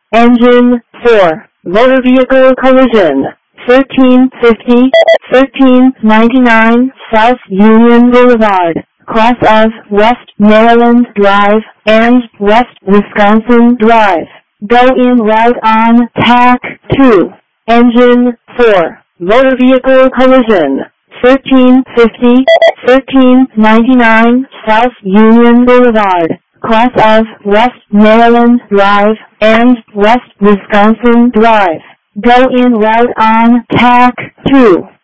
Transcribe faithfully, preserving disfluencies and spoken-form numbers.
Engine four. Motor vehicle collision. thirteen fifty, thirteen ninety-nine South Union Boulevard, cross of West Maryland Drive and West Wisconsin Drive. Go in route on T A C two. Engine four. Motor vehicle collision. thirteen fifty, thirteen ninety-nine South Union Boulevard, cross of West Maryland Drive and West Wisconsin Drive. Go in route on T A C two.